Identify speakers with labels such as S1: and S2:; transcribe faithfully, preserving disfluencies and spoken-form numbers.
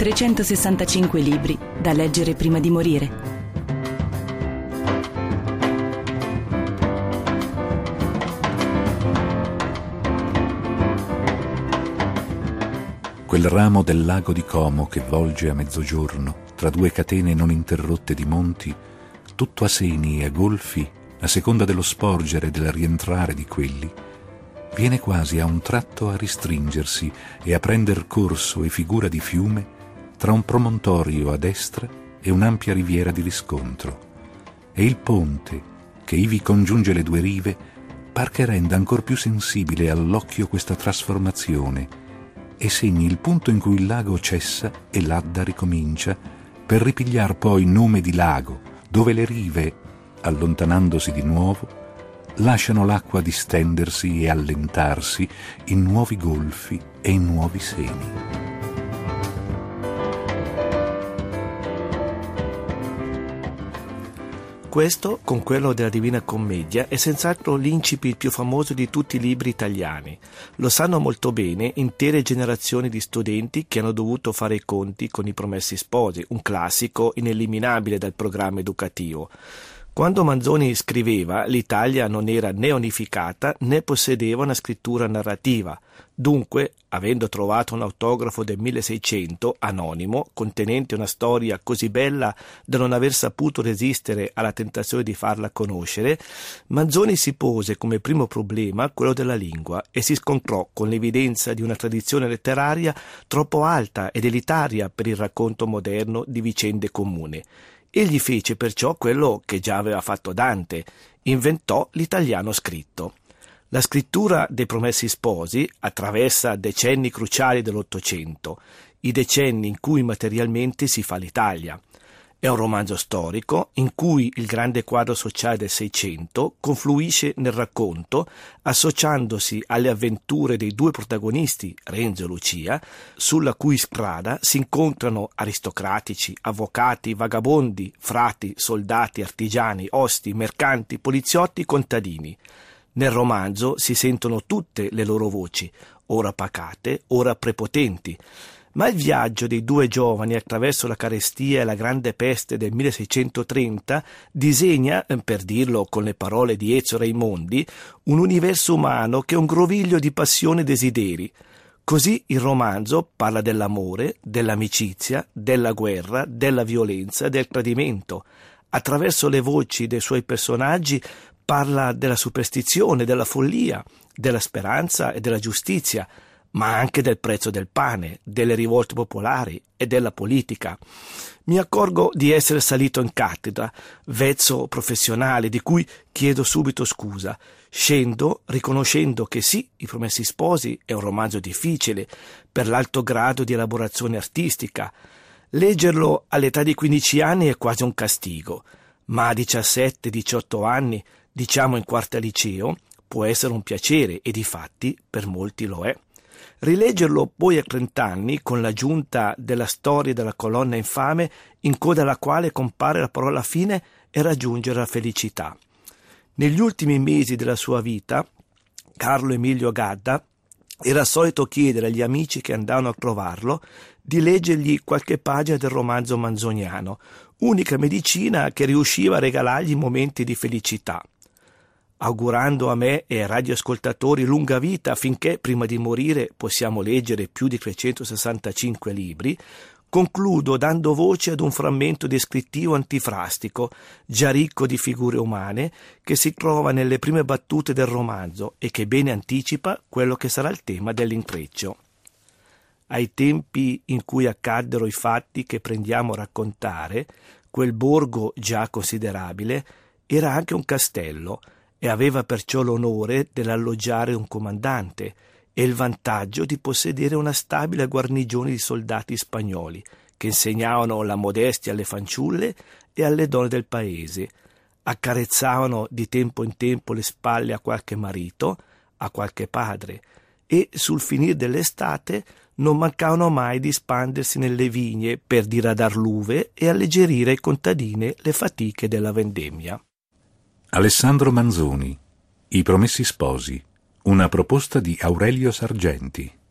S1: trecentosessantacinque libri da leggere prima di morire.
S2: Quel ramo del lago di Como che volge a mezzogiorno tra due catene non interrotte di monti, tutto a seni e a golfi, a seconda dello sporgere e del rientrare di quelli, viene quasi a un tratto a ristringersi e a prender corso e figura di fiume tra un promontorio a destra e un'ampia riviera di riscontro, e il ponte che ivi congiunge le due rive par che renda ancor più sensibile all'occhio questa trasformazione e segni il punto in cui il lago cessa e l'Adda ricomincia, per ripigliar poi nome di lago, dove le rive, allontanandosi di nuovo, lasciano l'acqua distendersi e allentarsi in nuovi golfi e in nuovi seni.
S3: Questo, con quello della Divina Commedia, è senz'altro l'incipit più famoso di tutti i libri italiani. Lo sanno molto bene intere generazioni di studenti che hanno dovuto fare i conti con i Promessi Sposi, un classico ineliminabile dal programma educativo. Quando Manzoni scriveva, l'Italia non era né unificata né possedeva una scrittura narrativa. Dunque, avendo trovato un autografo del milleseicento, anonimo, contenente una storia così bella da non aver saputo resistere alla tentazione di farla conoscere, Manzoni si pose come primo problema quello della lingua e si scontrò con l'evidenza di una tradizione letteraria troppo alta ed elitaria per il racconto moderno di vicende comuni. Egli fece perciò quello che già aveva fatto Dante, inventò l'italiano scritto. La scrittura dei Promessi Sposi attraversa decenni cruciali dell'Ottocento, i decenni in cui materialmente si fa l'Italia. È un romanzo storico in cui il grande quadro sociale del Seicento confluisce nel racconto, associandosi alle avventure dei due protagonisti, Renzo e Lucia, sulla cui strada si incontrano aristocratici, avvocati, vagabondi, frati, soldati, artigiani, osti, mercanti, poliziotti, contadini. Nel romanzo si sentono tutte le loro voci, ora pacate, ora prepotenti. Ma il viaggio dei due giovani attraverso la carestia e la grande peste del milleseicentotrenta disegna, per dirlo con le parole di Ezio Raimondi, un universo umano che è un groviglio di passioni e desideri. Così il romanzo parla dell'amore, dell'amicizia, della guerra, della violenza, del tradimento. Attraverso le voci dei suoi personaggi parla della superstizione, della follia, della speranza e della giustizia, ma anche del prezzo del pane, delle rivolte popolari e della politica. Mi accorgo di essere salito in cattedra, vezzo professionale di cui chiedo subito scusa. Scendo riconoscendo che sì, I Promessi Sposi è un romanzo difficile per l'alto grado di elaborazione artistica. Leggerlo all'età di quindici anni è quasi un castigo, ma a diciassette diciotto anni, diciamo in quarta liceo, può essere un piacere e difatti per molti lo è. Rileggerlo poi a trent'anni con l'aggiunta della storia della colonna infame in coda alla quale compare la parola fine e raggiungere la felicità. Negli ultimi mesi della sua vita, Carlo Emilio Gadda era solito chiedere agli amici che andavano a trovarlo di leggergli qualche pagina del romanzo manzoniano, unica medicina che riusciva a regalargli momenti di felicità. Augurando a me e ai radioascoltatori lunga vita affinché prima di morire possiamo leggere più di trecentosessantacinque libri, concludo dando voce ad un frammento descrittivo antifrastico, già ricco di figure umane, che si trova nelle prime battute del romanzo e che bene anticipa quello che sarà il tema dell'intreccio. Ai tempi in cui accaddero i fatti che prendiamo a raccontare, quel borgo già considerabile era anche un castello, e aveva perciò l'onore dell'alloggiare un comandante e il vantaggio di possedere una stabile guarnigione di soldati spagnoli che insegnavano la modestia alle fanciulle e alle donne del paese, accarezzavano di tempo in tempo le spalle a qualche marito, a qualche padre e sul finire dell'estate non mancavano mai di spandersi nelle vigne per diradar l'uve e alleggerire ai contadini le fatiche della vendemmia.
S2: Alessandro Manzoni, I Promessi Sposi, una proposta di Aurelio Sargenti.